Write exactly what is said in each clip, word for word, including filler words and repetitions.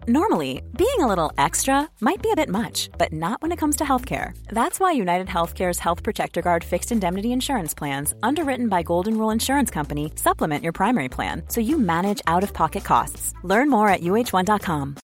Normally, being a little extra might be a bit much, but not when it comes to healthcare. That's why United Healthcare's Health Protector Guard fixed indemnity insurance plans, underwritten by Golden Rule Insurance Company, supplement your primary plan so you manage out-of-pocket costs. Learn more at U H one dot com.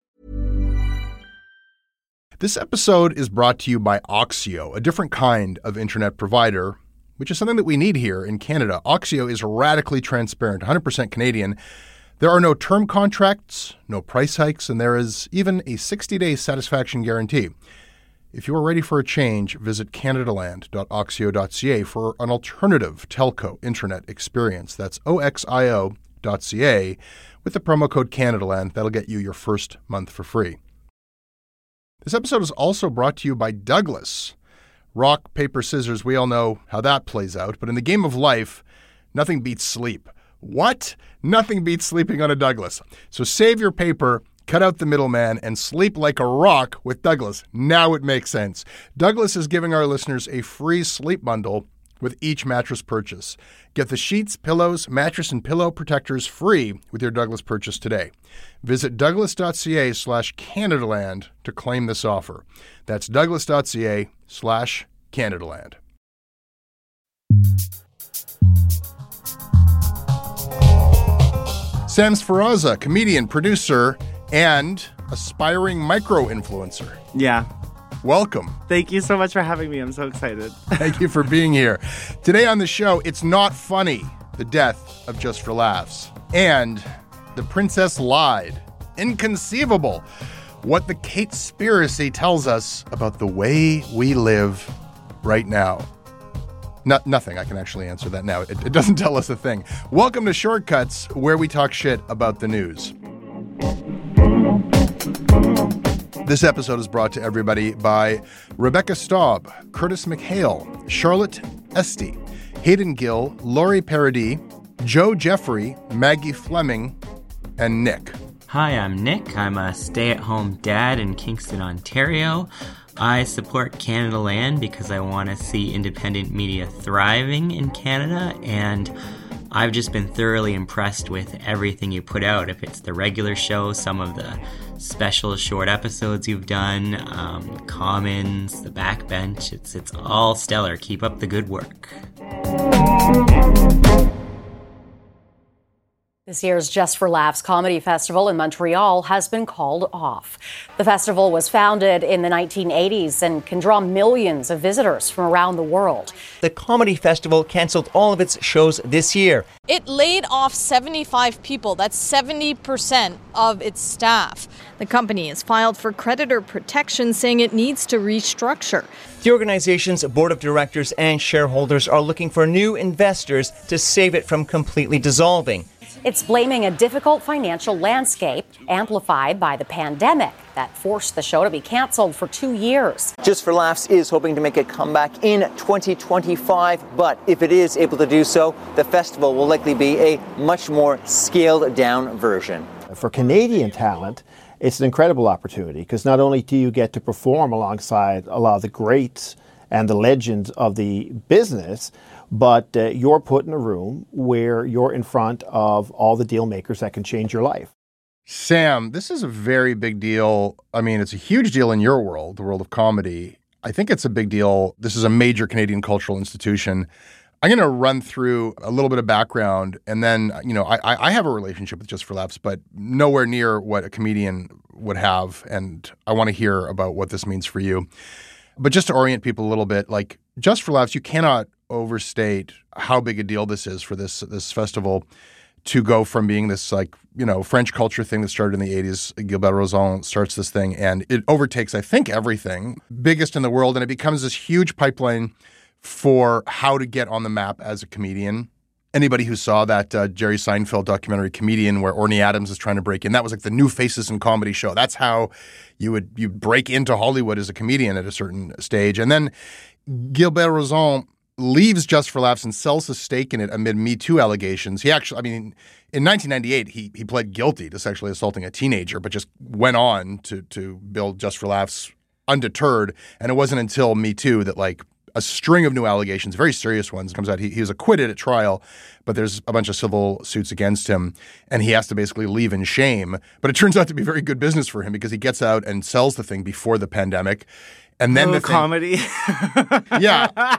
This episode is brought to you by Oxio, a different kind of internet provider, which is something that we need here in Canada. Oxio is radically transparent, one hundred percent Canadian. There are no term contracts, no price hikes, and there is even a sixty-day satisfaction guarantee. If you are ready for a change, visit canadaland dot oxio dot c a for an alternative telco internet experience. That's O X I O dot C A with the promo code CanadaLand. That'll get you your first month for free. This episode is also brought to you by Douglas. Rock, paper, scissors, we all know how that plays out, but in the game of life, nothing beats sleep. What? Nothing beats sleeping on a Douglas. So save your paper, cut out the middleman, and sleep like a rock with Douglas. Now it makes sense. Douglas is giving our listeners a free sleep bundle with each mattress purchase. Get the sheets, pillows, mattress, and pillow protectors free with your Douglas purchase today. Visit douglas dot c a slash Canadaland to claim this offer. That's douglas dot c a slash Canadaland. Sam Sferrazza, comedian, producer, and aspiring micro-influencer. Yeah. Welcome. Thank you so much for having me. I'm so excited. Thank you for being here. Today on the show, it's not funny, the death of Just for Laughs. And the princess lied. Inconceivable. What the Kate-spiracy tells us about the way we live right now. No, nothing. I can actually answer that now. It, it doesn't tell us a thing. Welcome to Shortcuts, where we talk shit about the news. This episode is brought to everybody by Rebecca Staub, Curtis McHale, Charlotte Esty, Hayden Gill, Laurie Paradis, Joe Jeffrey, Maggie Fleming, and Nick. Hi, I'm Nick. I'm a stay-at-home dad in Kingston, Ontario. I support Canadaland because I want to see independent media thriving in Canada, and I've just been thoroughly impressed with everything you put out. If it's the regular show, some of the special short episodes you've done, um, Commons, the Backbench, it's it's all stellar. Keep up the good work. This year's Just for Laughs Comedy Festival in Montreal has been called off. The festival was founded in the nineteen eighties and can draw millions of visitors from around the world. The Comedy Festival canceled all of its shows this year. It laid off seventy-five people. That's seventy percent of its staff. The company has filed for creditor protection, saying it needs to restructure. The organization's board of directors and shareholders are looking for new investors to save it from completely dissolving. It's blaming a difficult financial landscape amplified by the pandemic that forced the show to be canceled for two years. Just for Laughs is hoping to make a comeback in twenty twenty-five, but if it is able to do so, the festival will likely be a much more scaled down version. For Canadian talent, it's an incredible opportunity because not only do you get to perform alongside a lot of the greats and the legends of the business, but uh, you're put in a room where you're in front of all the deal makers that can change your life. Sam, this is a very big deal. I mean, it's a huge deal in your world, the world of comedy. I think it's a big deal. This is a major Canadian cultural institution. I'm going to run through a little bit of background, and then, you know, I, I have a relationship with Just for Laughs, but nowhere near what a comedian would have, and I want to hear about what this means for you. But just to orient people a little bit, like, Just for Laughs, you cannot overstate how big a deal this is for this this festival to go from being this, like, you know, French culture thing that started in the eighties. Gilbert Rozon starts this thing, and it overtakes, I think, everything, biggest in the world, and it becomes this huge pipeline for how to get on the map as a comedian. Anybody who saw that uh, Jerry Seinfeld documentary Comedian, where Orny Adams is trying to break in, that was like the New Faces in Comedy show. That's how you would you break into Hollywood as a comedian at a certain stage. And then Gilbert Rozon leaves Just for Laughs and sells his stake in it amid Me Too allegations. He actually, I mean, in nineteen ninety-eight, he he pled guilty to sexually assaulting a teenager, but just went on to to build Just for Laughs undeterred. And it wasn't until Me Too that, like, a string of new allegations, very serious ones. It comes out he, he was acquitted at trial, but there's a bunch of civil suits against him, and he has to basically leave in shame. But it turns out to be very good business for him because he gets out and sells the thing before the pandemic. And then oh, the thing, comedy. yeah.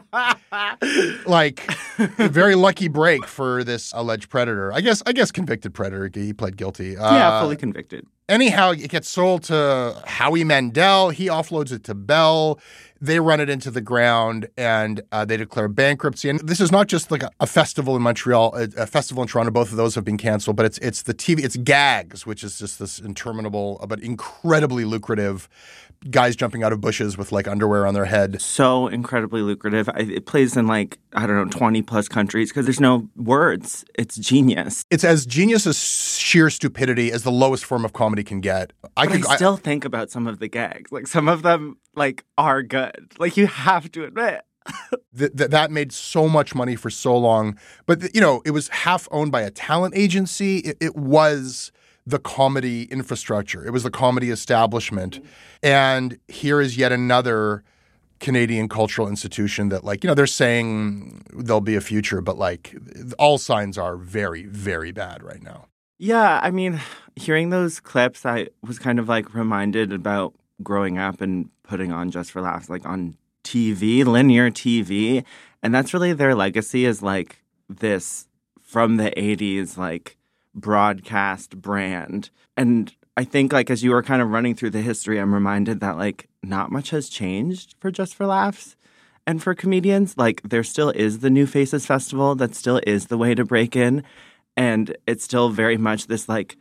Like, a very lucky break for this alleged predator. I guess I guess convicted predator. He pled guilty. Uh, yeah, fully convicted. Anyhow, it gets sold to Howie Mandel. He offloads it to Bell. They run it into the ground, and uh, they declare bankruptcy. And this is not just like a, a festival in Montreal, a, a festival in Toronto. Both of those have been canceled. But it's it's the T V, it's Gags, which is just this interminable but incredibly lucrative guys jumping out of bushes with like underwear on their head. So incredibly lucrative. It plays in like, I don't know, twenty plus countries because there's no words. It's genius. It's as genius as sheer stupidity as the lowest form of comedy can get. I, but could, I still I, think about some of the gags. Like some of them like are good. Like you have to admit. th- th- that made so much money for so long. But, th- you know, it was half owned by a talent agency. It, it was the comedy infrastructure. It was the comedy establishment. And here is yet another Canadian cultural institution that, like, you know, they're saying there'll be a future, but, like, all signs are very, very bad right now. Yeah, I mean, hearing those clips, I was kind of, like, reminded about growing up and putting on Just for Laughs, like, on T V, linear T V. And that's really their legacy is, like, this from the eighties, like, broadcast brand. And I think, like, as you were kind of running through the history, I'm reminded that, like, not much has changed for Just for Laughs and for comedians. Like, there still is the New Faces Festival. That still is the way to break in. And it's still very much this, like,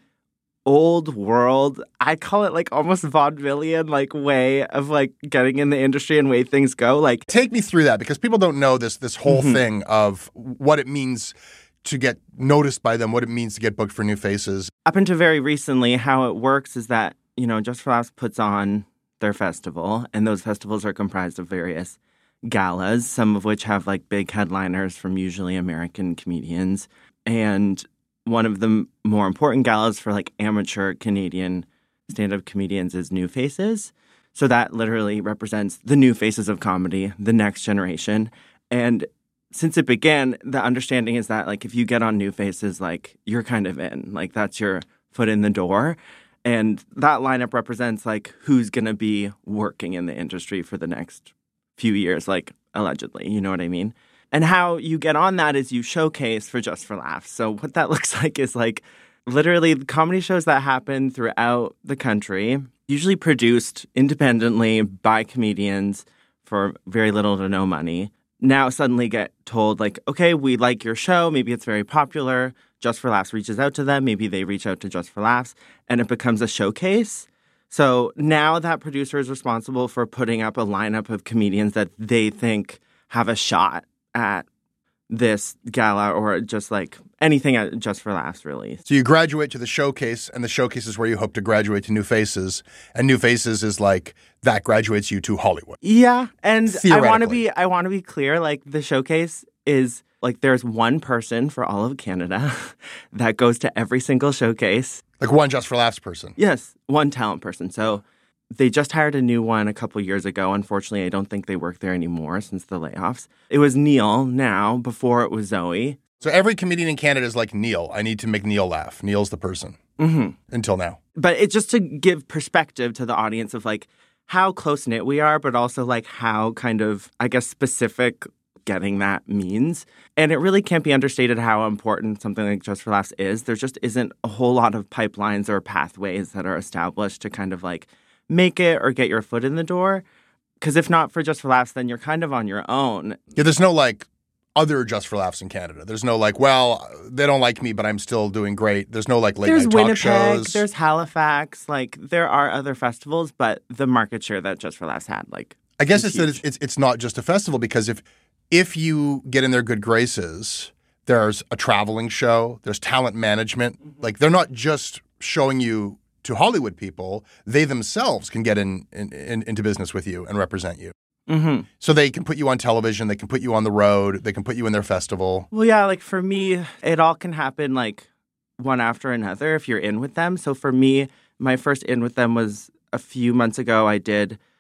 old world, I call it, like, almost vaudevillian, like, way of, like, getting in the industry and way things go. Like, take me through that, because people don't know this, this whole mm-hmm. thing of what it means to get noticed by them, what it means to get booked for New Faces. Up until very recently, how it works is that, you know, Just for Laughs puts on their festival, and those festivals are comprised of various galas, some of which have, like, big headliners from usually American comedians. And one of the more important galas for, like, amateur Canadian stand-up comedians is New Faces. So that literally represents the new faces of comedy, the next generation. And since it began, the understanding is that, like, if you get on New Faces, like, you're kind of in. Like, that's your foot in the door. And that lineup represents, like, who's going to be working in the industry for the next few years, like, allegedly. You know what I mean? And how you get on that is you showcase for Just for Laughs. So what that looks like is, like, literally comedy shows that happen throughout the country, usually produced independently by comedians for very little to no money, now suddenly get told, like, okay, we like your show. Maybe it's very popular. Just for Laughs reaches out to them. Maybe they reach out to Just for Laughs, and it becomes a showcase. So now that producer is responsible for putting up a lineup of comedians that they think have a shot at this gala or just, like, anything at Just for Laughs, really. So you graduate to the showcase, and the showcase is where you hope to graduate to New Faces, and New Faces is, like, that graduates you to Hollywood. Yeah, and I want to be I want to be clear, like, the showcase is, like, there's one person for all of Canada that goes to every single showcase. Like one Just for Laughs person. Yes, one talent person. So they just hired a new one a couple years ago. Unfortunately, I don't think they work there anymore since the layoffs. It was Neil now, before it was Zoe. So every comedian in Canada is like Neil. I need to make Neil laugh. Neil's the person. Mm-hmm. Until now. But it's just to give perspective to the audience of, like, how close-knit we are, but also, like, how kind of, I guess, specific getting that means. And it really can't be understated how important something like Just for Laughs is. There just isn't a whole lot of pipelines or pathways that are established to kind of, like, make it or get your foot in the door. Because if not for Just for Laughs, then you're kind of on your own. Yeah, there's no, like, other Just for Laughs in Canada. There's no, like, well, they don't like me, but I'm still doing great. There's no, like, late there's night Winnipeg, talk shows. There's Halifax. Like, there are other festivals, but the market share that Just for Laughs had, like, I guess it's huge. that it's, it's it's not just a festival, because if if you get in their good graces, there's a traveling show, there's talent management. Mm-hmm. Like, they're not just showing you to Hollywood people. They themselves can get in, in, in into business with you and represent you. Mm-hmm. So they can put you on television, they can put you on the road, they can put you in their festival. Well, yeah, like, for me, it all can happen, like, one after another if you're in with them. So for me, my first in with them was a few months ago. I did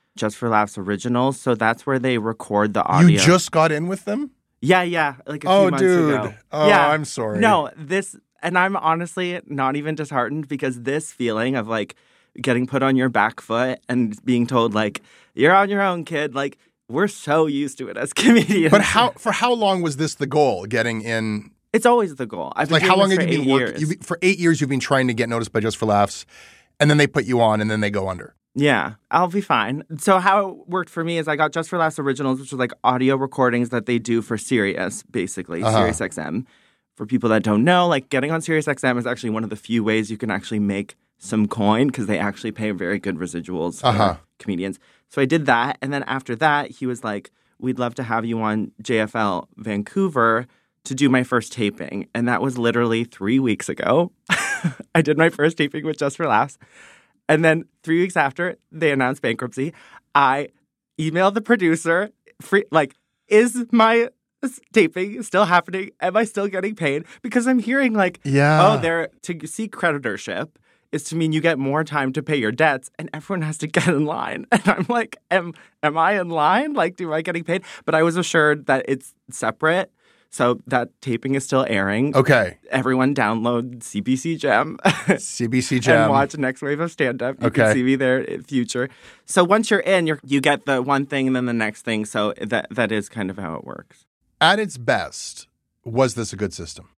Just for Laughs Originals. So that's where they record the audio. You just got in with them? Yeah, yeah. Like a few oh, months dude. ago. Oh, yeah. I'm sorry. No, this, and I'm honestly not even disheartened because this feeling of like getting put on your back foot and being told like, you're on your own, kid. Like, we're so used to it as comedians. But how for how long was this the goal, getting in? It's always the goal. I've been like, doing how long this have for you been eight working? years. You've, for eight years, you've been trying to get noticed by Just for Laughs, and then they put you on, and then they go under. Yeah, I'll be fine. So how it worked for me is I got Just for Laughs Originals, which was like audio recordings that they do for Sirius, basically, uh-huh. Sirius X M. For people that don't know, like getting on Sirius X M is actually one of the few ways you can actually make some coin because they actually pay very good residuals for uh-huh. comedians. So I did that. And then after that, he was like, we'd love to have you on J F L Vancouver to do my first taping. And that was literally three weeks ago. I did my first taping with Just for Laughs. And then three weeks after they announced bankruptcy, I emailed the producer, free, like, is my taping still happening? Am I still getting paid? Because I'm hearing like, yeah. oh, they're to see creditorship is to mean you get more time to pay your debts and everyone has to get in line. And I'm like, am am I in line? Like, do I getting paid? But I was assured that it's separate. So that taping is still airing. Okay. Everyone download C B C Gem. C B C Gem. And watch Next Wave of Stand-Up. You okay. can see me there in future. So once you're in, you're, you get the one thing and then the next thing. So that that is kind of how it works. At its best, was this a good system?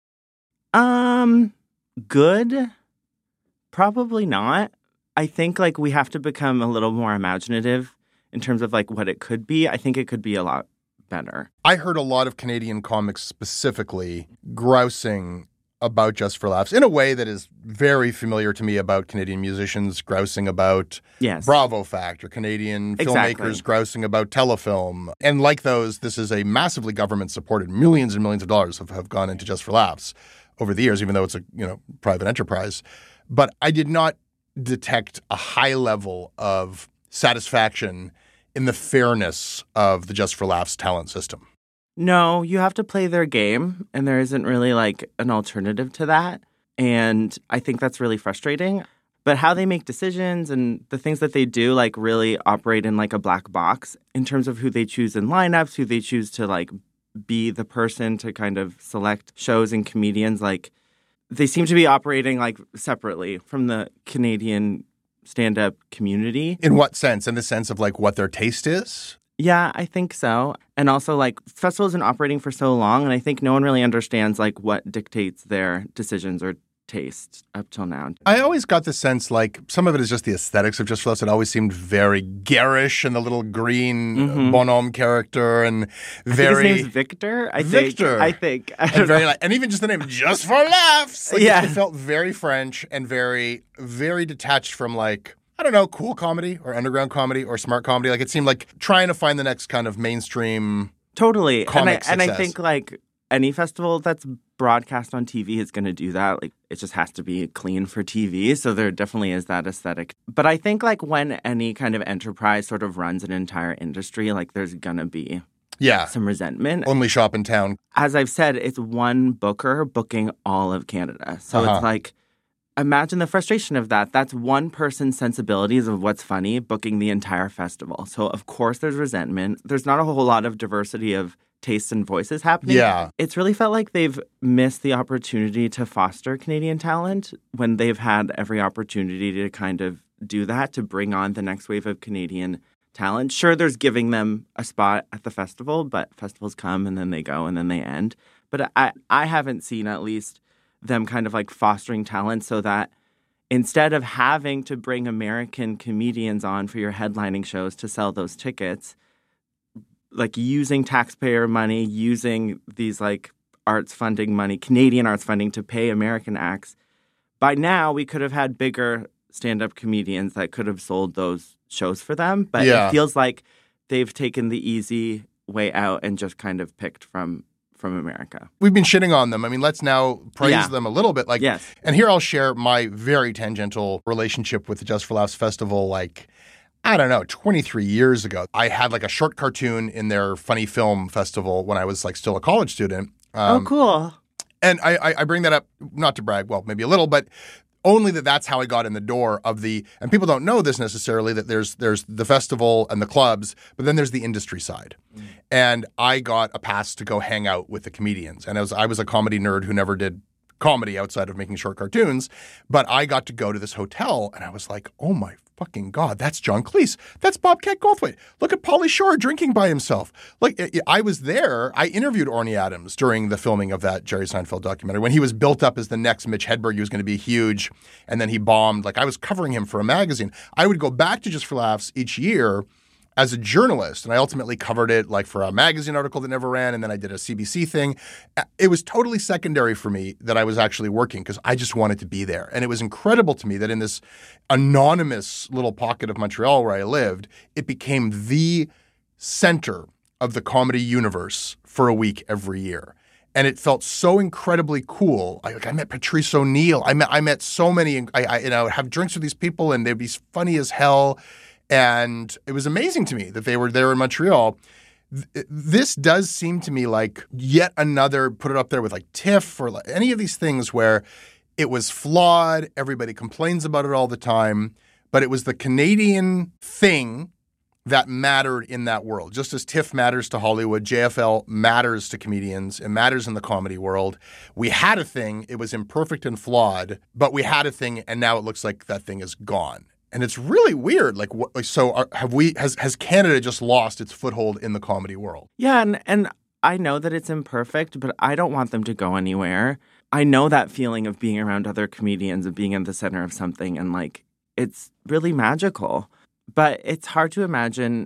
Um, good? Probably not. I think like we have to become a little more imaginative in terms of like what it could be. I think it could be a lot better. I heard a lot of Canadian comics specifically grousing about Just for Laughs in a way that is very familiar to me about Canadian musicians grousing about yes. Bravo Fact or Canadian exactly. filmmakers grousing about Telefilm. And like those, this is a massively government-supported, millions and millions of dollars have, have gone into Just for Laughs over the years, even though it's a you know private enterprise. But I did not detect a high level of satisfaction in the fairness of the Just for Laughs talent system. No, you have to play their game, and there isn't really like an alternative to that. And I think that's really frustrating. But how they make decisions and the things that they do like really operate in like a black box in terms of who they choose in lineups, who they choose to like be the person to kind of select shows and comedians. Like they seem to be operating like separately from the Canadian stand-up community. In what sense? In the sense of like what their taste is? Yeah, I think so. And also like festivals have been operating for so long and I think no one really understands like what dictates their decisions or taste up till now. I always got the sense like some of it is just the aesthetics of Just for Laughs. It always seemed very garish and the little green mm-hmm. bonhomme character and very... I think his name's Victor? I Victor. think. I think. I and, very, like, and even just the name Just for Laughs. Like, yeah. It felt very French and very, very detached from like... I don't know, cool comedy or underground comedy or smart comedy. Like it seemed like trying to find the next kind of mainstream totally. comic and I, success. And I think like any festival that's broadcast on T V is going to do that. Like it just has to be clean for T V. So there definitely is that aesthetic. But I think like when any kind of enterprise sort of runs an entire industry, like there's going to be yeah. some resentment. Only shop in town. As I've said, it's one booker booking all of Canada. So uh-huh. it's like... Imagine the frustration of that. That's one person's sensibilities of what's funny booking the entire festival. So, of course, there's resentment. There's not a whole lot of diversity of tastes and voices happening. Yeah. It's really felt like they've missed the opportunity to foster Canadian talent when they've had every opportunity to kind of do that, to bring on the next wave of Canadian talent. Sure, there's giving them a spot at the festival, but festivals come and then they go and then they end. But I, I haven't seen at least... them kind of like fostering talent so that instead of having to bring American comedians on for your headlining shows to sell those tickets, like using taxpayer money, using these like arts funding money, Canadian arts funding to pay American acts, by now we could have had bigger stand-up comedians that could have sold those shows for them. But yeah. it feels like they've taken the easy way out and just kind of picked from from America. We've been shitting on them. I mean, let's now praise yeah. them a little bit. Like, yes. And here I'll share my very tangential relationship with the Just for Laughs Festival. Like, I don't know, twenty-three years ago, I had like a short cartoon in their funny film festival when I was like still a college student. Um, oh, cool. And I, I, I bring that up, not to brag, well, maybe a little, but only that that's how I got in the door of the, and people don't know this necessarily, that there's there's the festival and the clubs, but then there's the industry side. Mm. And I got a pass to go hang out with the comedians. And I was I was a comedy nerd who never did comedy outside of making short cartoons, but I got to go to this hotel and I was like, oh my fucking God, that's John Cleese. That's Bobcat Goldthwait. Look at Pauly Shore drinking by himself. Like, I was there. I interviewed Orny Adams during the filming of that Jerry Seinfeld documentary when he was built up as the next Mitch Hedberg. He was going to be huge, and then he bombed. Like, I was covering him for a magazine. I would go back to Just for Laughs each year as a journalist, and I ultimately covered it like for a magazine article that never ran, and then I did a C B C thing. It was totally secondary for me that I was actually working because I just wanted to be there. And it was incredible to me that in this anonymous little pocket of Montreal where I lived, it became the center of the comedy universe for a week every year. And it felt so incredibly cool. I, like, I met Patrice O'Neill. I met I met so many. I, I you know have drinks with these people, and they'd be funny as hell. And it was amazing to me that they were there in Montreal. This does seem to me like yet another, put it up there with like TIFF or like any of these things where it was flawed. Everybody complains about it all the time. But it was the Canadian thing that mattered in that world. Just as TIFF matters to Hollywood, J F L matters to comedians. It matters in the comedy world. We had a thing. It was imperfect and flawed, but we had a thing, and now it looks like that thing is gone. And it's really weird. Like, what, so are, have we? Has has Canada just lost its foothold in the comedy world? Yeah, and and I know that it's imperfect, but I don't want them to go anywhere. I know that feeling of being around other comedians and being in the center of something, and like it's really magical. But it's hard to imagine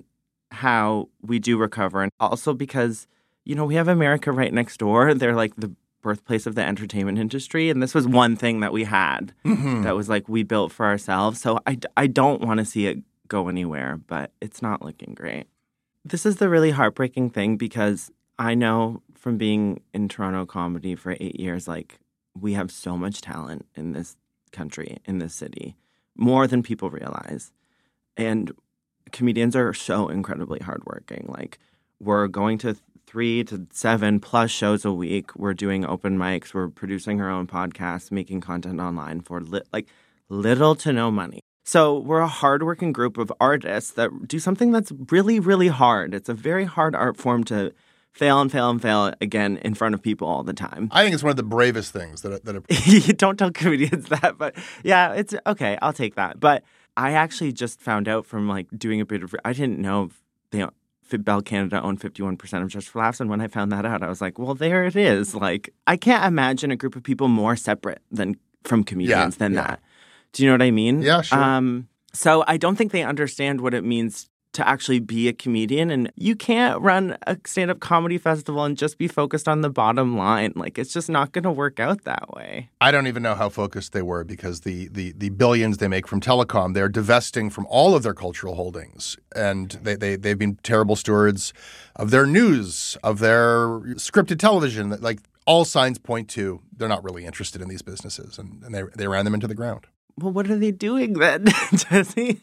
how we do recover, and also because you know we have America right next door. They're like the birthplace of the entertainment industry. And this was one thing that we had mm-hmm. that was like we built for ourselves. So I, I don't want to see it go anywhere, but it's not looking great. This is the really heartbreaking thing because I know from being in Toronto comedy for eight years, like we have so much talent in this country, in this city, more than people realize. And comedians are so incredibly hardworking. Like we're going to three to seven plus shows a week. We're doing open mics. We're producing our own podcasts, making content online for li- like little to no money. So we're a hardworking group of artists that do something that's really, really hard. It's a very hard art form to fail and fail and fail again in front of people all the time. I think it's one of the bravest things that that. A- you don't tell comedians that, but yeah, it's okay. I'll take that. But I actually just found out from like doing a bit of. I didn't know they. Bell Canada owned fifty-one percent of Just for Laughs. And when I found that out, I was like, well, there it is. Like, I can't imagine a group of people more separate than from comedians yeah, than yeah. that. Do you know what I mean? Yeah, sure. Um, so I don't think they understand what it means to actually be a comedian. And you can't run a stand-up comedy festival and just be focused on the bottom line. Like, it's just not going to work out that way. I don't even know how focused they were because the, the, the billions they make from telecom, they're divesting from all of their cultural holdings. And they, they, they've been terrible stewards of their news, of their scripted television. Like, all signs point to they're not really interested in these businesses. And, and they, they ran them into the ground. Well, what are they doing then, Jesse?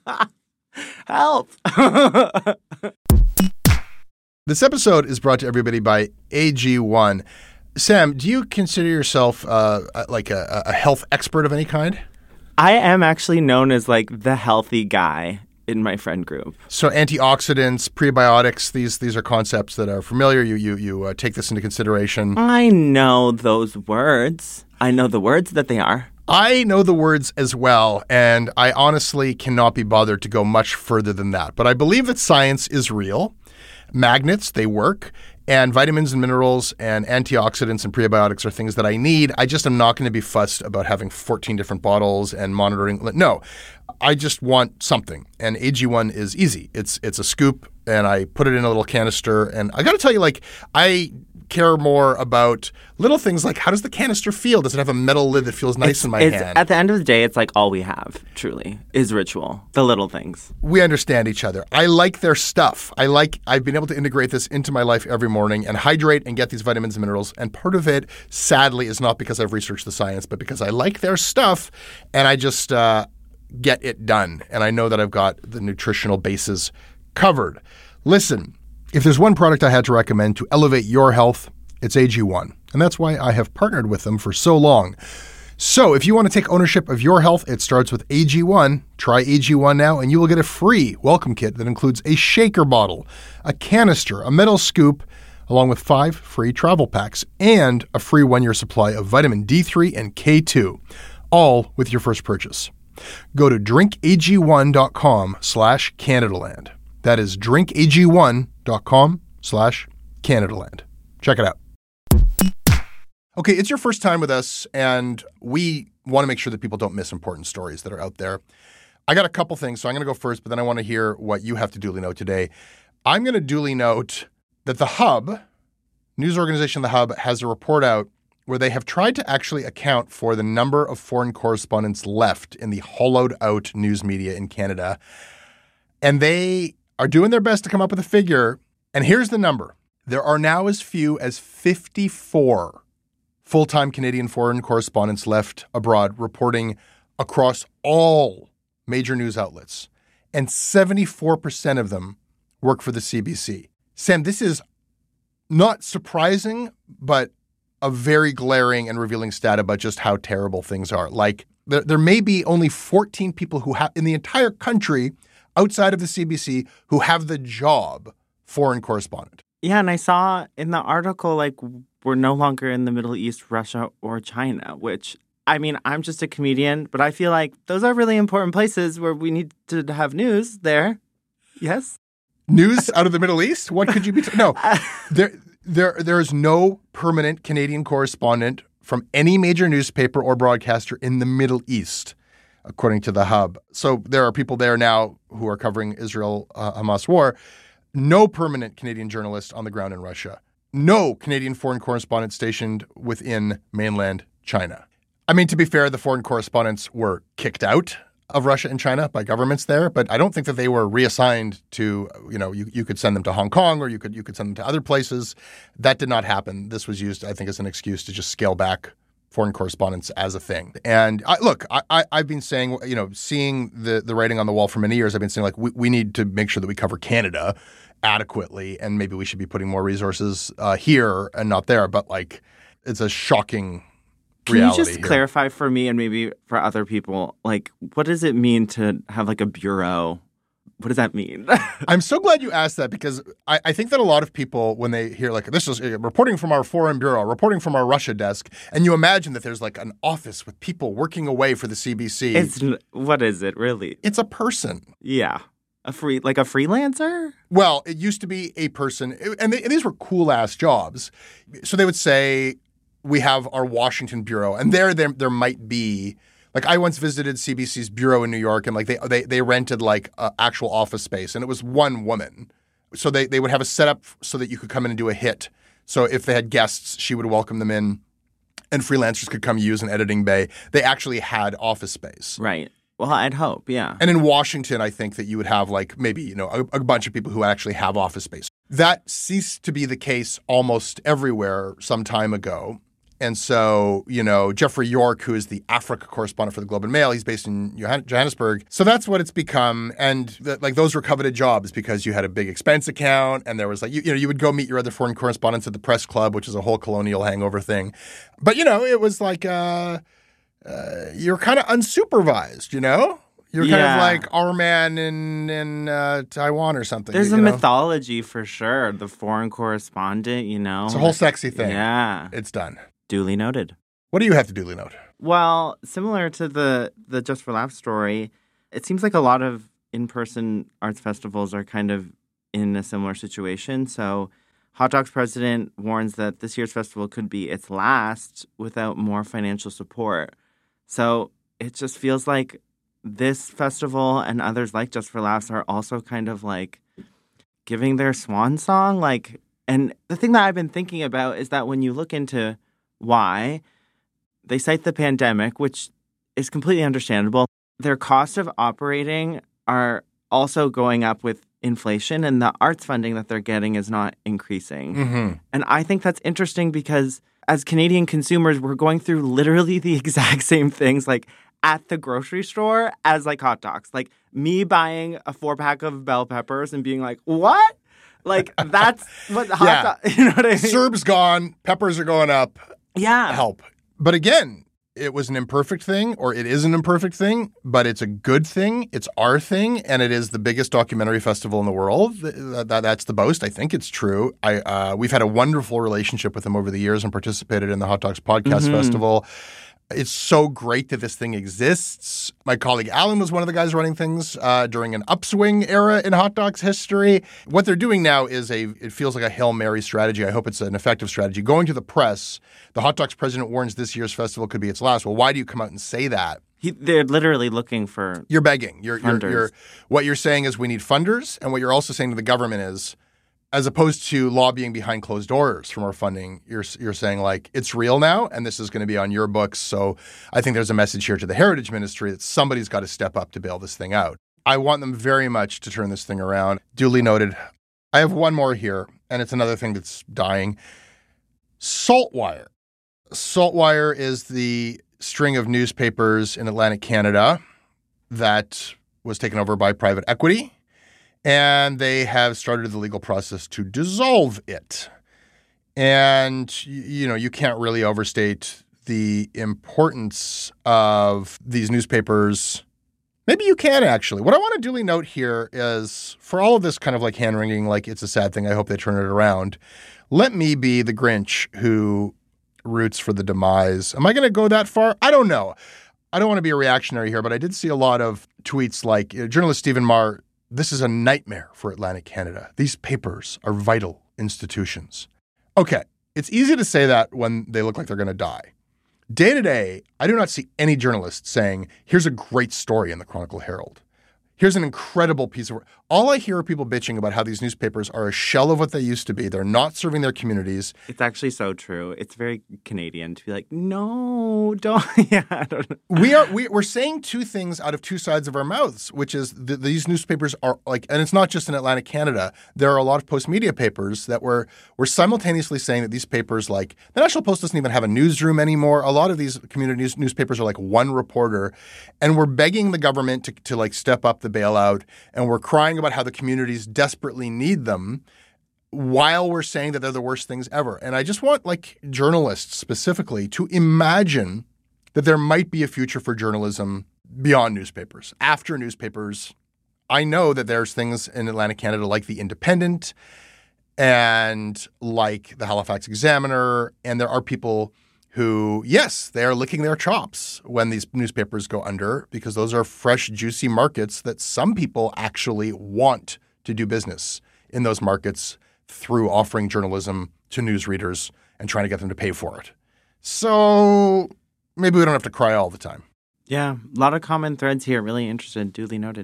Help. This episode is brought to everybody by A G one. Sam, do you consider yourself uh, like a, a health expert of any kind? I am actually known as like the healthy guy in my friend group. So antioxidants, prebiotics, these these are concepts that are familiar. You you you uh, take this into consideration. I know those words. I know the words that they are. I know the words as well, and I honestly cannot be bothered to go much further than that. But I believe that science is real. Magnets, they work, and vitamins and minerals and antioxidants and prebiotics are things that I need. I just am not going to be fussed about having fourteen different bottles and monitoring. No, I just want something, and A G one is easy. It's it's a scoop, and I put it in a little canister, and I got to tell you, like, I care more about little things like how does the canister feel? Does it have a metal lid that feels nice it's, in my it's, hand? At the end of the day, it's like all we have, truly, is ritual. The little things. We understand each other. I like their stuff. I like, I've been able to integrate this into my life every morning and hydrate and get these vitamins and minerals. And part of it, sadly, is not because I've researched the science, but because I like their stuff and I just uh, get it done. And I know that I've got the nutritional bases covered. Listen, if there's one product I had to recommend to elevate your health, it's A G one. And that's why I have partnered with them for so long. So if you want to take ownership of your health, it starts with A G one. Try A G one now and you will get a free welcome kit that includes a shaker bottle, a canister, a metal scoop, along with five free travel packs and a free one-year supply of vitamin D three and K two, all with your first purchase. Go to drinkag1.com slash Canadaland. That is drinkag1.com slash Canadaland. Check it out. Okay, it's your first time with us, and we want to make sure that people don't miss important stories that are out there. I got a couple things, so I'm going to go first, but then I want to hear what you have to duly note today. I'm going to duly note that the Hub, news organization The Hub, has a report out where they have tried to actually account for the number of foreign correspondents left in the hollowed-out news media in Canada. And they are doing their best to come up with a figure. And here's the number. There are now as few as fifty-four full-time Canadian foreign correspondents left abroad reporting across all major news outlets. And seventy-four percent of them work for the C B C. Sam, this is not surprising, but a very glaring and revealing stat about just how terrible things are. Like, there, there may be only fourteen people who have in the entire country outside of the C B C who have the job foreign correspondent. Yeah, and I saw in the article, like, we're no longer in the Middle East, Russia, or China, which, I mean, I'm just a comedian, but I feel like those are really important places where we need to have news there. Yes? News out of the Middle East? What could you be? T- no, there, there, there is no permanent Canadian correspondent from any major newspaper or broadcaster in the Middle East, according to the Hub. So there are people there now who are covering Israel-Hamas uh, war. No permanent Canadian journalist on the ground in Russia. No Canadian foreign correspondent stationed within mainland China. I mean, to be fair, the foreign correspondents were kicked out of Russia and China by governments there, but I don't think that they were reassigned to, you know, you, you could send them to Hong Kong or you could you could send them to other places. That did not happen. This was used, I think, as an excuse to just scale back foreign correspondence as a thing. And I, look, I, I, I've been saying, you know, seeing the, the writing on the wall for many years, I've been saying, like, we, we need to make sure that we cover Canada adequately, and maybe we should be putting more resources uh, here and not there. But, like, it's a shocking Can reality you just here. clarify for me and maybe for other people, like, what does it mean to have, like, a bureau? What does that mean? I'm so glad you asked that, because I, I think that a lot of people, when they hear, like, this is uh, reporting from our foreign bureau, reporting from our Russia desk, and you imagine that there's, like, an office with people working away for the C B C. It's what is it, really? It's a person. Yeah. A free, like a freelancer? Well, it used to be a person, and, they, and these were cool-ass jobs. So they would say, we have our Washington bureau, and there, there, there might be, like, I once visited C B C's bureau in New York, and, like, they they, they rented, like, uh, actual office space, and it was one woman. So they, they would have a setup so that you could come in and do a hit. So if they had guests, she would welcome them in, and freelancers could come use an editing bay. They actually had office space. Right. Well, I'd hope, yeah. And in Washington, I think that you would have, like, maybe, you know, a, a bunch of people who actually have office space. That ceased to be the case almost everywhere some time ago. And so, you know, Jeffrey York, who is the Africa correspondent for the Globe and Mail, he's based in Johannesburg. So that's what it's become. And the, like, those were coveted jobs because you had a big expense account, and there was, like, you, you know, you would go meet your other foreign correspondents at the press club, which is a whole colonial hangover thing. But, you know, it was like, uh, uh, you're kind of unsupervised, you know? You're kind yeah. of like our man in in uh, Taiwan or something. There's you a know? mythology for sure. The foreign correspondent, you know. It's a whole sexy thing. Yeah. It's done. Duly noted. What do you have to duly note? Well, similar to the, the Just for Laughs story, it seems like a lot of in-person arts festivals are kind of in a similar situation. So Hot Docs president warns that this year's festival could be its last without more financial support. So it just feels like this festival and others like Just for Laughs are also kind of like giving their swan song. Like, and the thing that I've been thinking about is that when you look into why, they cite the pandemic, which is completely understandable. Their cost of operating are also going up with inflation, and the arts funding that they're getting is not increasing. Mm-hmm. And I think that's interesting because as Canadian consumers, we're going through literally the exact same things, like at the grocery store as like hot dogs. Like me buying a four pack of bell peppers and being like, what? Like that's what hot yeah. dog, you know what I mean? Serb's gone, peppers are going up. Yeah. Help. But again, it was an imperfect thing, or it is an imperfect thing, but it's a good thing. It's our thing, and it is the biggest documentary festival in the world. That, that, that's the boast. I think it's true. I uh, we've had a wonderful relationship with them over the years and participated in the Hot Docs Podcast mm-hmm. Festival. It's so great that this thing exists. My colleague Alan was one of the guys running things uh, during an upswing era in Hot Docs history. What they're doing now is a, it feels like a Hail Mary strategy. I hope it's an effective strategy. Going to the press, the Hot Docs president warns this year's festival could be its last. Well, why do you come out and say that? He, they're literally looking for You're begging. You're, funders. You're, you're, what you're saying is we need funders, and what you're also saying to the government is, as opposed to lobbying behind closed doors for more funding, you're you're saying, like, it's real now, and this is going to be on your books. So I think there's a message here to the Heritage Ministry that somebody's got to step up to bail this thing out. I want them very much to turn this thing around. Duly noted. I have one more here, and it's another thing that's dying. Saltwire. Saltwire is the string of newspapers in Atlantic Canada that was taken over by private equity. And they have started the legal process to dissolve it. And, you know, you can't really overstate the importance of these newspapers. Maybe you can, actually. What I want to duly note here is, for all of this kind of like hand-wringing, like it's a sad thing, I hope they turn it around, let me be the Grinch who roots for the demise. Am I going to go that far? I don't know. I don't want to be a reactionary here, but I did see a lot of tweets like, you know, journalist Stephen Marr, this is a nightmare for Atlantic Canada. These papers are vital institutions. Okay, it's easy to say that when they look like they're going to die. Day to day, I do not see any journalist saying, here's a great story in the Chronicle Herald. Here's an incredible piece of work. All I hear are people bitching about how these newspapers are a shell of what they used to be. They're not serving their communities. It's actually so true. It's very Canadian to be like, no, don't. Yeah, I don't know. We are, we, we're saying two things out of two sides of our mouths, which is that these newspapers are like, and it's not just in Atlantic Canada. There are a lot of post-media papers that were, were simultaneously saying that these papers, like the National Post doesn't even have a newsroom anymore. A lot of these community news, newspapers are like one reporter, and we're begging the government to, to like step up the bailout, and we're crying about how the communities desperately need them while we're saying that they're the worst things ever. And I just want like journalists specifically to imagine that there might be a future for journalism beyond newspapers, after newspapers. I know that there's things in Atlantic Canada like The Independent and like the Halifax Examiner, and there are people who, yes, they are licking their chops when these newspapers go under, because those are fresh, juicy markets that some people actually want to do business in those markets through offering journalism to newsreaders and trying to get them to pay for it. So maybe we don't have to cry all the time. Yeah, a lot of common threads here. Really interested. Duly noted.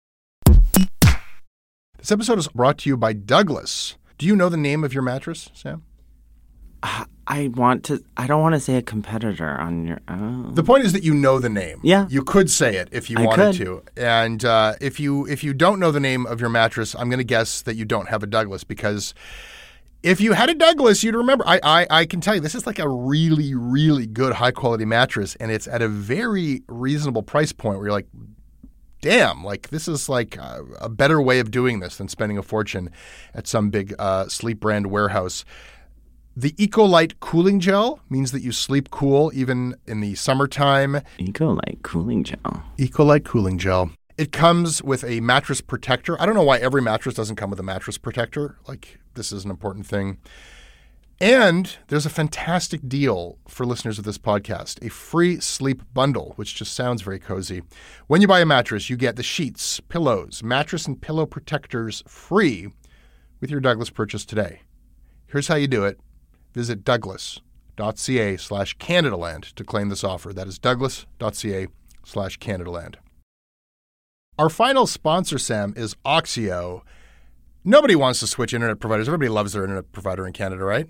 This episode is brought to you by Douglas. Do you know the name of your mattress, Sam? I want to, I don't want to say a competitor on your, oh. The point is that you know the name. Yeah. You could say it if you I wanted could. to. And uh, if you if you don't know the name of your mattress, I'm going to guess that you don't have a Douglas, because if you had a Douglas, you'd remember. I, I, I can tell you, this is like a really, really good high-quality mattress, and it's at a very reasonable price point where you're like, damn, like this is like a, a better way of doing this than spending a fortune at some big uh, sleep brand warehouse. The Ecolite cooling gel means that you sleep cool even in the summertime. Ecolite cooling gel. Ecolite cooling gel. It comes with a mattress protector. I don't know why every mattress doesn't come with a mattress protector. Like, this is an important thing. And there's a fantastic deal for listeners of this podcast, a free sleep bundle, which just sounds very cozy. When you buy a mattress, you get the sheets, pillows, mattress and pillow protectors free with your Douglas purchase today. Here's how you do it. Visit douglas.ca slash Canadaland to claim this offer. That is douglas.ca slash Canadaland. Our final sponsor, Sam, is Oxio. Nobody wants to switch internet providers. Everybody loves their internet provider in Canada, right?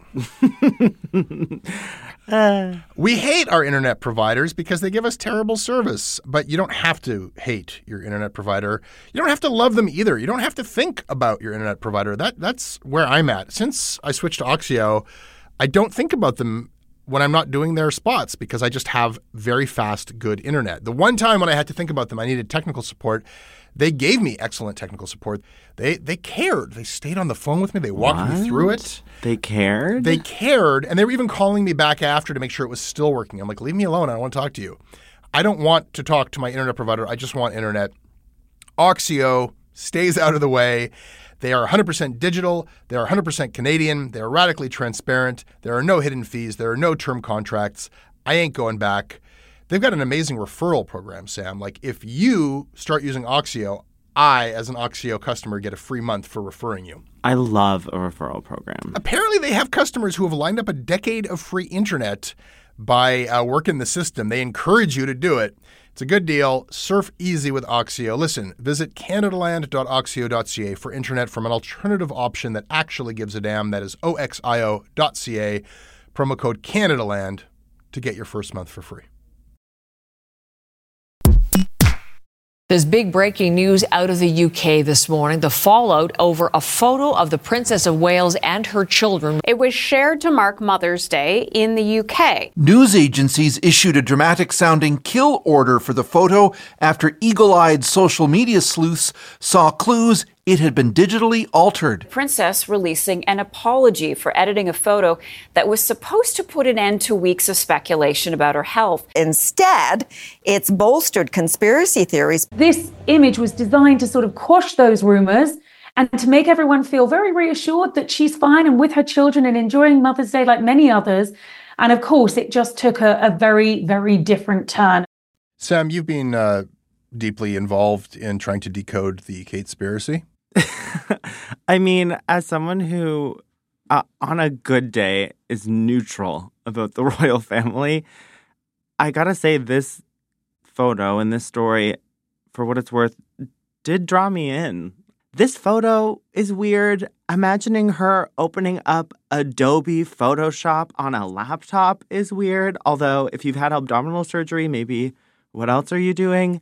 uh. We hate our internet providers because they give us terrible service. But you don't have to hate your internet provider. You don't have to love them either. You don't have to think about your internet provider. That That's where I'm at. Since I switched to Oxio, I don't think about them when I'm not doing their spots because I just have very fast, good internet. The one time when I had to think about them, I needed technical support. They gave me excellent technical support. They they cared. They stayed on the phone with me. They walked What? me through it. They cared? They cared, and they were even calling me back after to make sure it was still working. I'm like, leave me alone. I don't want to talk to you. I don't want to talk to my internet provider. I just want internet. Oxio stays out of the way. They are one hundred percent digital. They are one hundred percent Canadian. They are radically transparent. There are no hidden fees. There are no term contracts. I ain't going back. They've got an amazing referral program, Sam. Like, if you start using Oxio, I, as an Oxio customer, get a free month for referring you. I love a referral program. Apparently, they have customers who have lined up a decade of free internet by uh, working the system. They encourage you to do it. It's a good deal. Surf easy with Oxio. Listen, visit canadaland dot oxio dot c a for internet from an alternative option that actually gives a damn. That is O X I O dot C A. Promo code CanadaLand to get your first month for free. There's big breaking news out of the U K this morning. The fallout over a photo of the Princess of Wales and her children. It was shared to mark Mother's Day in the U K. News agencies issued a dramatic-sounding kill order for the photo after eagle-eyed social media sleuths saw clues it had been digitally altered. Princess releasing an apology for editing a photo that was supposed to put an end to weeks of speculation about her health. Instead, it's bolstered conspiracy theories. This image was designed to sort of quash those rumors and to make everyone feel very reassured that she's fine and with her children and enjoying Mother's Day like many others. And of course, it just took a, a very, very different turn. Sam, you've been uh, deeply involved in trying to decode the Kate-spiracy. I mean, as someone who, uh, on a good day, is neutral about the royal family, I gotta say this photo and this story, for what it's worth, did draw me in. This photo is weird. Imagining her opening up Adobe Photoshop on a laptop is weird. Although, if you've had abdominal surgery, maybe what else are you doing?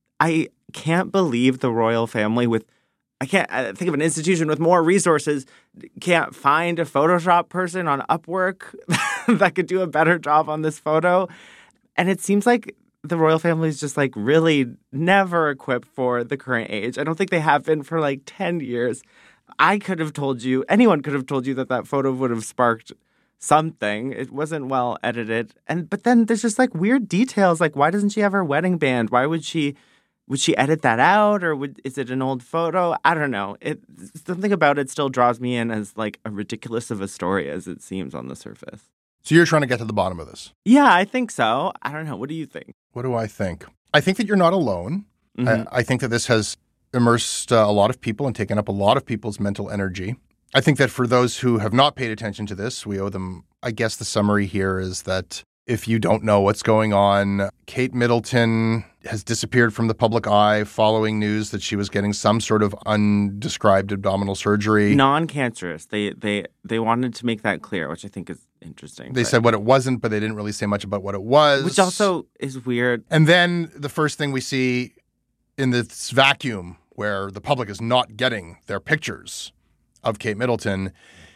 I can't believe the royal family with I can't I think of an institution with more resources can't find a Photoshop person on Upwork that could do a better job on this photo. And it seems like the royal family is just like really never equipped for the current age. I don't think they have been for like ten years. I could have told you, anyone could have told you that that photo would have sparked something. It wasn't well edited. And but then there's just like weird details. Like, why doesn't she have her wedding band? Why would she... Would she edit that out, or would, is it an old photo? I don't know. It something about it still draws me in as like a ridiculous of a story as it seems on the surface. So you're trying to get to the bottom of this? Yeah, I think so. I don't know. What do you think? What do I think? I think that you're not alone. Mm-hmm. I, I think that this has immersed uh, a lot of people and taken up a lot of people's mental energy. I think that for those who have not paid attention to this, we owe them, I guess the summary here is that if you don't know what's going on, Kate Middleton has disappeared from the public eye following news that she was getting some sort of undescribed abdominal surgery. Non-cancerous. They they they wanted to make that clear, which I think is interesting. They but... said what it wasn't, but they didn't really say much about what it was. Which also is weird. And then the first thing we see in this vacuum where the public is not getting their pictures of Kate Middleton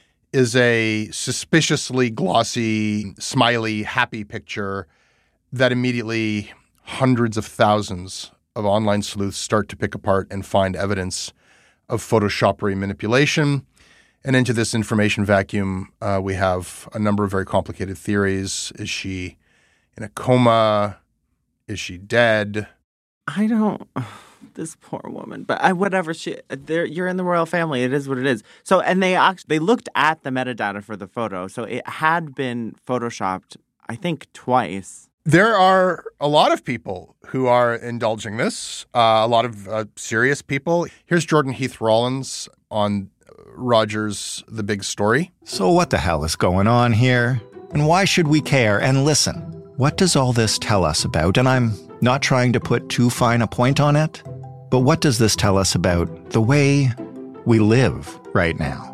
is a suspiciously glossy, smiley, happy picture that immediately hundreds of thousands of online sleuths start to pick apart and find evidence of Photoshoppery manipulation. And into this information vacuum, uh, we have a number of very complicated theories. Is she in a coma? Is she dead? I don't... This poor woman, but I, whatever she, you're in the royal family. It is what it is. So, and they actually they looked at the metadata for the photo, so it had been photoshopped, I think, twice. There are a lot of people who are indulging this. Uh, a lot of uh, serious people. Here's Jordan Heath Rollins on Rogers' The Big Story. So, what the hell is going on here, and why should we care? And listen, what does all this tell us about? And I'm not trying to put too fine a point on it. But what does this tell us about the way we live right now?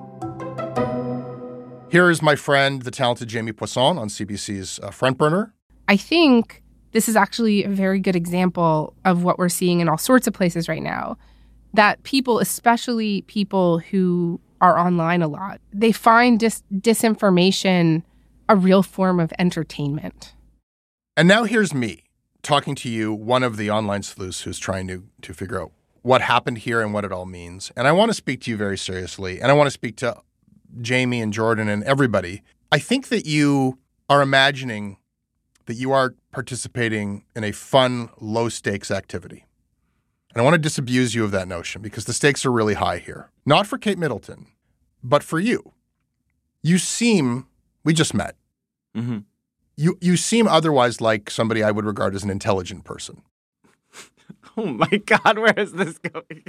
Here is my friend, the talented Jamie Poisson on C B C's uh, Front Burner. I think this is actually a very good example of what we're seeing in all sorts of places right now. That people, especially people who are online a lot, they find dis- disinformation a real form of entertainment. And now here's me talking to you, one of the online sleuths who's trying to, to figure out what happened here and what it all means. And I want to speak to you very seriously. And I want to speak to Jamie and Jordan and everybody. I think that you are imagining that you are participating in a fun, low-stakes activity. And I want to disabuse you of that notion because the stakes are really high here. Not for Kate Middleton, but for you. You seem, we just met. Mm-hmm. You you seem otherwise like somebody I would regard as an intelligent person. Oh my God, where is this going?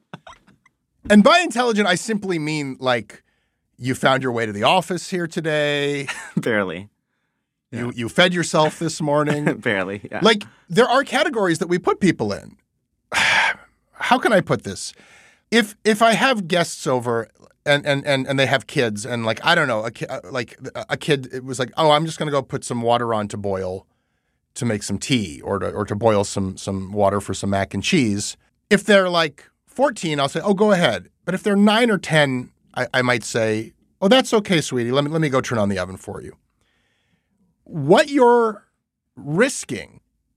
And by intelligent, I simply mean like you found your way to the office here today. Barely. You yeah. you fed yourself this morning. Barely, yeah. Like there are categories that we put people in. How can I put this? If if I have guests over and and and, and they have kids and like I don't know, a ki- like a kid it was like, "Oh, I'm just going to go put some water on to boil to make some tea or to or to boil some some water for some mac and cheese." If they're like fourteen, I'll say, "Oh, go ahead." But if they're nine or ten, I, I might say, "Oh, that's okay, sweetie. Let me let me go turn on the oven for you." What you're risking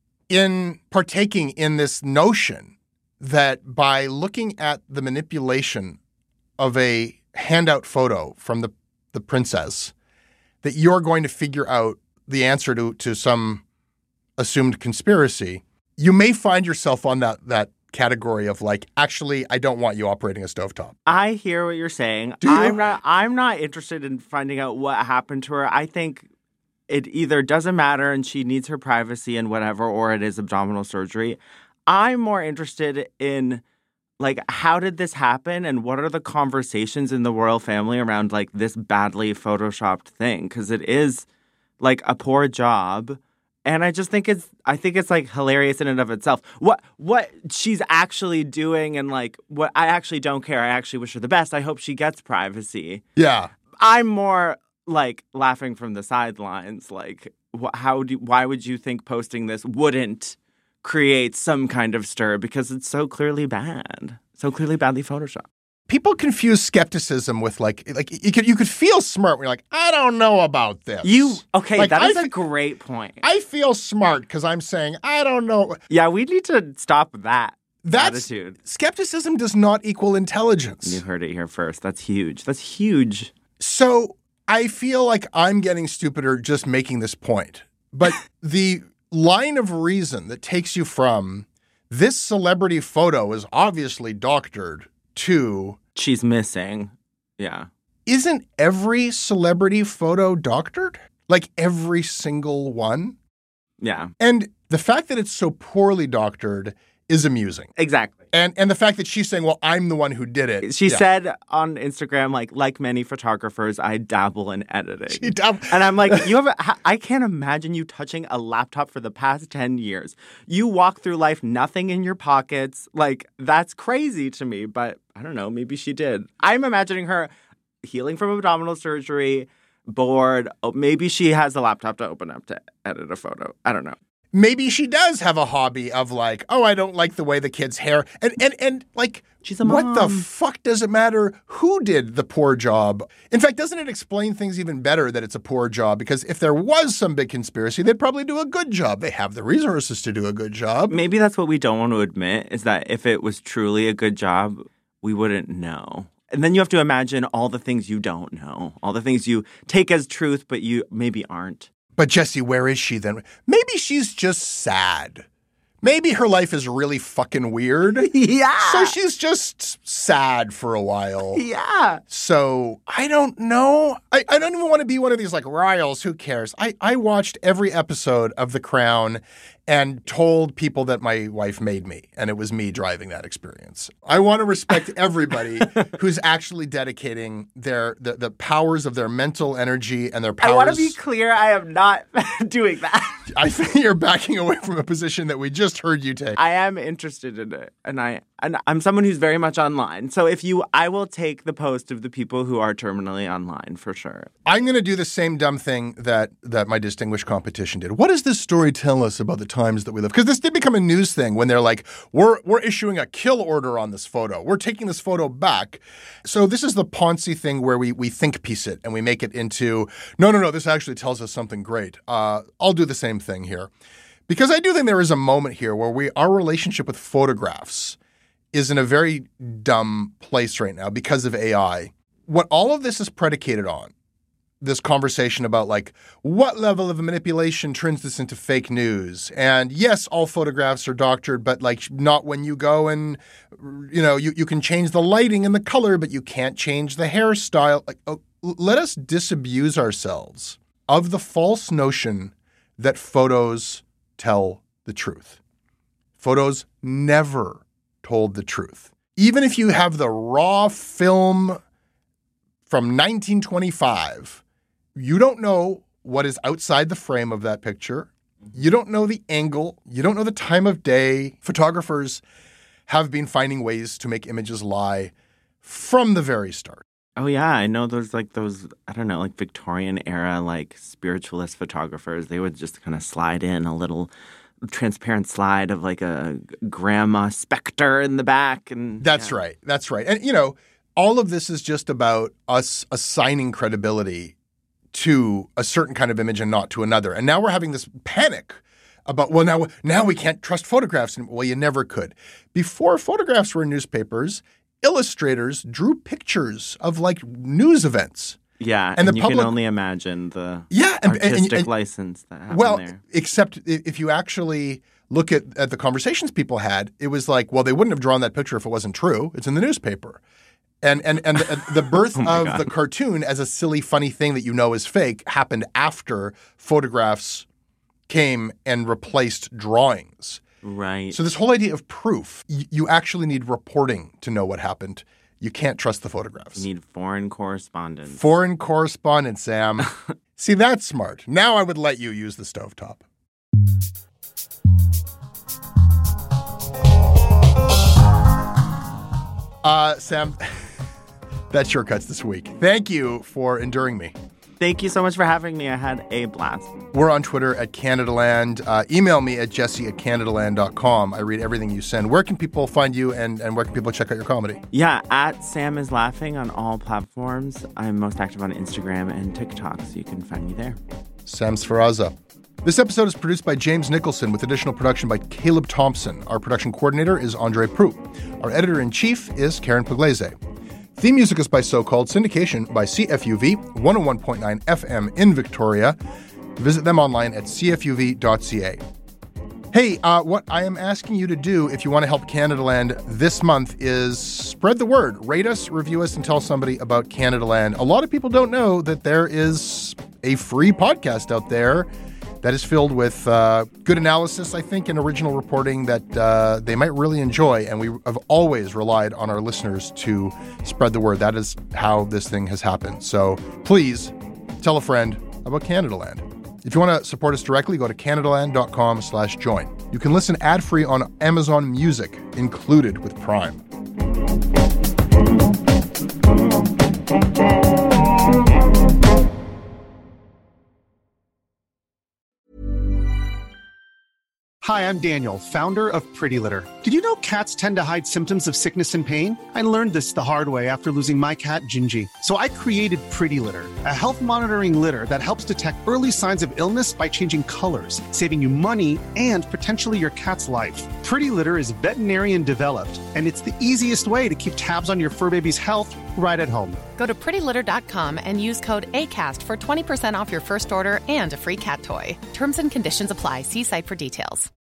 in partaking in this notion that by looking at the manipulation of a handout photo from the, the princess, that you're going to figure out the answer to, to some assumed conspiracy, you may find yourself on that, that category of like, actually, I don't want you operating a stovetop. I hear what you're saying. Do you? I'm not, I'm not interested in finding out what happened to her. I think it either doesn't matter and she needs her privacy and whatever, or it is abdominal surgery. I'm more interested in, like, how did this happen and what are the conversations in the royal family around, like, this badly photoshopped thing? Because it is, like, a poor job. And I just think it's, I think it's, like, hilarious in and of itself. What what she's actually doing and, like, what I actually don't care. I actually wish her the best. I hope she gets privacy. Yeah. I'm more, like, laughing from the sidelines. Like, wh- how do, why would you think posting this wouldn't create some kind of stir because it's so clearly bad, so clearly badly photoshopped. People confuse skepticism with like, like you could you could feel smart when you're like, I don't know about this. You okay? Like, that is I a f- great point. I feel smart because I'm saying I don't know. Yeah, we need to stop that That's, attitude. Skepticism does not equal intelligence. You heard it here first. That's huge. That's huge. So I feel like I'm getting stupider just making this point, but the line of reason that takes you from this celebrity photo is obviously doctored to she's missing. Yeah. Isn't every celebrity photo doctored? Like every single one? Yeah. And the fact that it's so poorly doctored is amusing. Exactly. And and the fact that she's saying, well, I'm the one who did it. She yeah. said on Instagram, like, like many photographers, I dabble in editing. She dab- and I'm like, you have a, I can't imagine you touching a laptop for the past ten years. You walk through life, nothing in your pockets. Like, that's crazy to me. But I don't know, maybe she did. I'm imagining her healing from abdominal surgery, bored. Oh, maybe she has a laptop to open up to edit a photo. I don't know. Maybe she does have a hobby of like, oh, I don't like the way the kid's hair. And, and, and like, she's a mom. What the fuck does it matter who did the poor job? In fact, doesn't it explain things even better that it's a poor job? Because if there was some big conspiracy, they'd probably do a good job. They have the resources to do a good job. Maybe that's what we don't want to admit is that if it was truly a good job, we wouldn't know. And then you have to imagine all the things you don't know, all the things you take as truth, but you maybe aren't. But Jesse, where is she then? Maybe she's just sad. Maybe her life is really fucking weird. Yeah. So she's just sad for a while. Yeah. So I don't know. I, I don't even want to be one of these like royals. Who cares? I, I watched every episode of The Crown and told people that my wife made me, and it was me driving that experience. I want to respect everybody who's actually dedicating their the, the powers of their mental energy and their powers. I want to be clear, I am not doing that. I think you're backing away from a position that we just heard you take. I am interested in it, and I and I'm someone who's very much online. So if you, I will take the post of the people who are terminally online for sure. I'm going to do the same dumb thing that that my distinguished competition did. What does this story tell us about the times that we live? Because this did become a news thing when they're like, we're we're issuing a kill order on this photo. We're taking this photo back. So this is the Ponzi thing where we we think piece it and we make it into, no, no, no, this actually tells us something great. Uh, I'll do the same thing here. Because I do think there is a moment here where we our relationship with photographs is in a very dumb place right now because of A I. What all of this is predicated on, this conversation about like what level of manipulation turns this into fake news. And yes, all photographs are doctored, but like not when you go and, you know, you, you can change the lighting and the color, but you can't change the hairstyle. Like, oh, let us disabuse ourselves of the false notion that photos tell the truth. Photos never told the truth. Even if you have the raw film from nineteen twenty-five, you don't know what is outside the frame of that picture. You don't know the angle. You don't know the time of day. Photographers have been finding ways to make images lie from the very start. Oh, yeah. I know there's like those, I don't know, like Victorian era, like spiritualist photographers. They would just kind of slide in a little transparent slide of like a grandma specter in the back. And That's yeah. right. That's right. And, you know, all of this is just about us assigning credibility to a certain kind of image and not to another. And now we're having this panic about, well, now now we can't trust photographs. Well, you never could. Before photographs were in newspapers, illustrators drew pictures of like news events. Yeah, and, and the you public, can only imagine the yeah, and, artistic and, and, license that happened well, there. Except if you actually look at, at the conversations people had, it was like, well, they wouldn't have drawn that picture if it wasn't true. It's in the newspaper. And and and the, the birth oh of God. the cartoon as a silly, funny thing that you know is fake happened after photographs came and replaced drawings. Right. So this whole idea of proof, y- you actually need reporting to know what happened. You can't trust the photographs. You need foreign correspondence. Foreign correspondence, Sam. See, that's smart. Now I would let you use the stovetop. Uh, Sam, that's Shortcuts this week. Thank you for enduring me. Thank you so much for having me. I had a blast. We're on Twitter at Canadaland. Uh, email me at jesse at canadaland dot com. I read everything you send. Where can people find you and, and where can people check out your comedy? Yeah, at Sam is Laughing on all platforms. I'm most active on Instagram and TikTok, so you can find me there. Sam Sferaza. This episode is produced by James Nicholson with additional production by Caleb Thompson. Our production coordinator is Andre Proulx. Our editor-in-chief is Karen Pugliese. Theme music is by So-Called, syndication by C F U V, one oh one point nine F M in Victoria. Visit them online at c f u v dot c a. Hey, uh, what I am asking you to do if you want to help Canadaland this month is spread the word. Rate us, review us, and tell somebody about Canadaland. A lot of people don't know that there is a free podcast out there that is filled with uh, good analysis, I think, and original reporting that uh, they might really enjoy. And we have always relied on our listeners to spread the word. That is how this thing has happened. So please tell a friend about Canadaland. If you want to support us directly, go to canadaland.com slash join. You can listen ad-free on Amazon Music, included with Prime. Hi, I'm Daniel, founder of Pretty Litter. Did you know cats tend to hide symptoms of sickness and pain? I learned this the hard way after losing my cat, Gingy. So I created Pretty Litter, a health monitoring litter that helps detect early signs of illness by changing colors, saving you money and potentially your cat's life. Pretty Litter is veterinarian developed, and it's the easiest way to keep tabs on your fur baby's health right at home. Go to pretty litter dot com and use code ACAST for twenty percent off your first order and a free cat toy. Terms and conditions apply. See site for details.